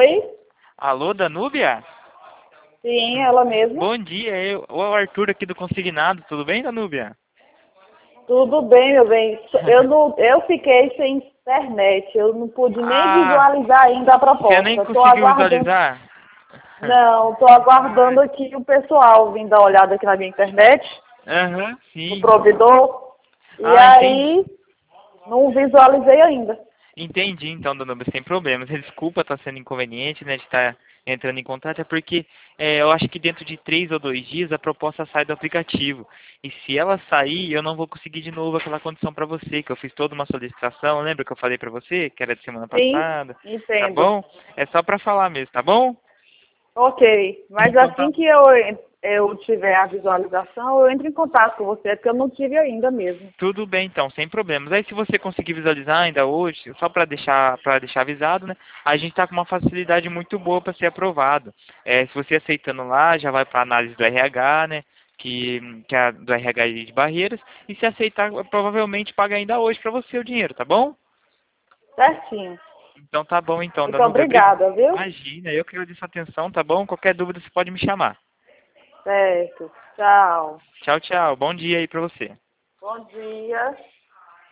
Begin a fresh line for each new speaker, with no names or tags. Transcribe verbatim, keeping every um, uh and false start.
Oi?
Alô, Danúbia?
Sim, ela mesma.
Bom dia, eu, o Arthur aqui do Consignado, tudo bem, Danúbia?
Tudo bem, meu bem. Eu, não, eu fiquei sem internet. Eu não pude nem
Ah,
visualizar ainda a
você nem
proposta. Estou
conseguiu
aguardando.
visualizar?
Não, estou aguardando aqui o pessoal vir dar uma olhada aqui na minha internet,
Aham,
no
sim.
provedor. E
Ah, entendi.
aí, não visualizei ainda.
Entendi, então, Danúbia, sem problemas. Desculpa estar sendo inconveniente, né, de estar entrando em contato, é porque é, eu acho que dentro de três ou dois dias a proposta sai do aplicativo. E se ela sair, eu não vou conseguir de novo aquela condição para você, que eu fiz toda uma solicitação, lembra que eu falei para você, que era de semana
Sim,
passada? Tá
entendo.
bom? É só para falar mesmo, tá bom?
Ok, mas
Então tá.
assim que eu, eu tiver a visualização, eu entro em contato com você, porque eu não tive ainda mesmo.
Tudo bem, então, sem problemas. Aí, se você conseguir visualizar ainda hoje, só para deixar para deixar avisado, né? A gente está com uma facilidade muito boa para ser aprovado. É, se você aceitando lá, já vai para análise do R H, né? Que, que é a do R H de Barreiras. E se aceitar, provavelmente paga ainda hoje para você o dinheiro, tá bom?
Certinho.
Então tá bom, então,
Muito
Danúbia. Obrig-
obrigada, viu?
Imagina, eu que agradeço a atenção, tá bom? Qualquer dúvida você pode me chamar.
Certo. Tchau.
Tchau, tchau. Bom dia aí para você.
Bom dia.